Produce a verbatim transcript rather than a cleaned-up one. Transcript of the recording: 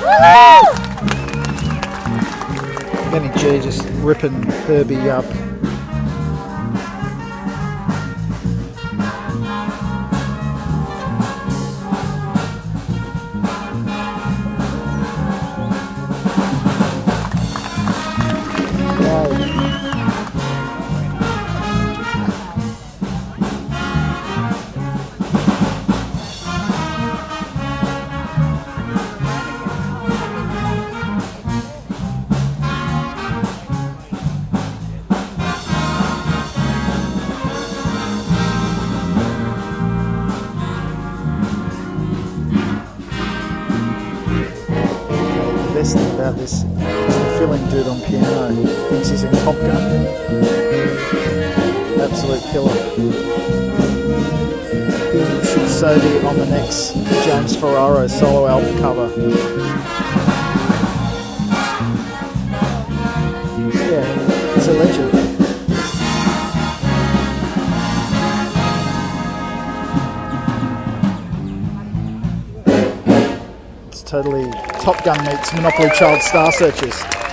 Benny G just ripping Herbie up. The best thing about this is the filling dude on piano. He thinks he's in Top Gun. Absolute killer. He should so be on the next James Ferraro solo album cover. Yeah, he's a legend. Totally Top Gun meets Monopoly Child Star Searchers.